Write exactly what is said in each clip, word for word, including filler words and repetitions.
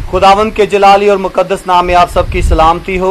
खुदावंद के जलाली और मुकद्दस नाम में आप सबकी सलामती हो।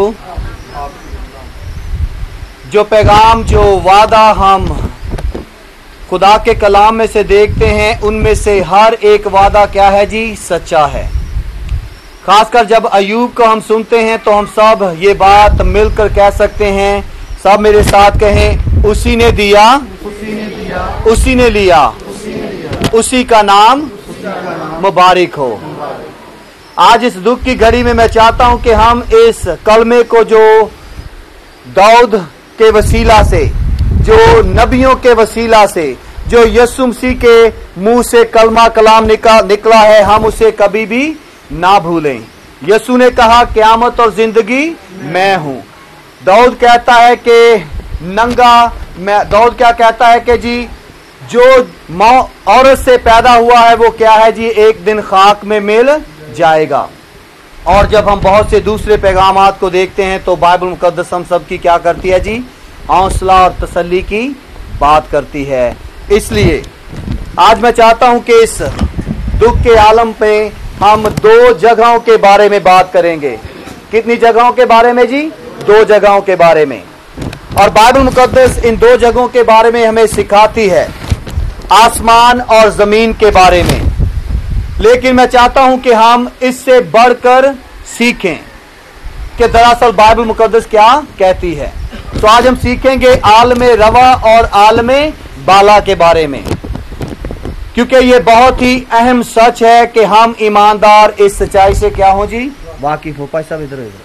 जो पैगाम, जो वादा हम खुदा के कलाम में से देखते हैं, उनमें से हर एक वादा क्या है जी? सच्चा है। खासकर जब अय्यूब को हम सुनते हैं तो हम सब ये बात मिलकर कह सकते हैं, सब मेरे साथ कहें, उसी ने दिया, उसी ने दिया, उसी ने लिया, उसी ने लिया, उसी का नाम उसी का नाम मुबारक हो। मुबारक। आज इस दुख की घड़ी में मैं चाहता हूं कि हम इस कलमे को जो दाऊद के वसीला से, जो नबियों के वसीला से, जो यीशु मसीह के मुंह से कलमा कलाम निकला निकला है, हम उसे कभी भी ना भूलें। यीशु ने कहा, क़यामत और जिंदगी मैं हूं। दाऊद कहता है कि नंगा मैं दाऊद क्या कहता है कि जी जो औरत से पैदा हुआ है वो क्या है जी? एक दिन खाक में मिल जाएगा। और जब हम बहुत से दूसरे पैगामात को देखते हैं तो बाइबल मुकद्दस हम सब की क्या करती है जी? हौसला और तसल्ली की बात करती है। इसलिए आज मैं चाहता हूं कि इस दुख के आलम पे हम दो जगहों के बारे में बात करेंगे। कितनी जगहों के बारे में जी? दो जगहों के बारे में। और बाइबल मुकद्दस इन दो जगहों के बारे में हमें सिखाती है, आसमान और जमीन के बारे में। लेकिन मैं चाहता हूं कि हम इससे बढ़कर सीखें कि दरअसल बाइबल मुकद्दस क्या कहती है। तो आज हम सीखेंगे आलमे रवा और आलमे बाला के बारे में, क्योंकि ये बहुत ही अहम सच है कि हम ईमानदार इस सच्चाई से क्या हो जी? वाकिफ हो। भाई साहब इधर इधर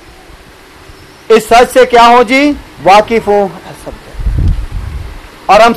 इस सच से क्या हो जी? वाकिफ हो। और हम